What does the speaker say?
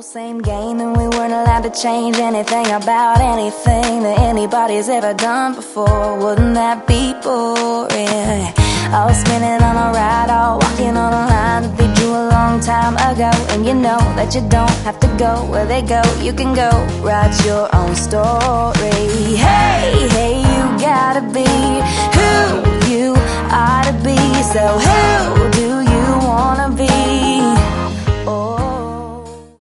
same game, and we weren't allowed to change anything about anything that anybody's ever done before. Wouldn't that be boring? All spinning on a ride, all walking on a line that they drew a long time ago. And you know that you don't have to go where they go. You can go write your own story. Hey, hey, you gotta be who you ought to be. So who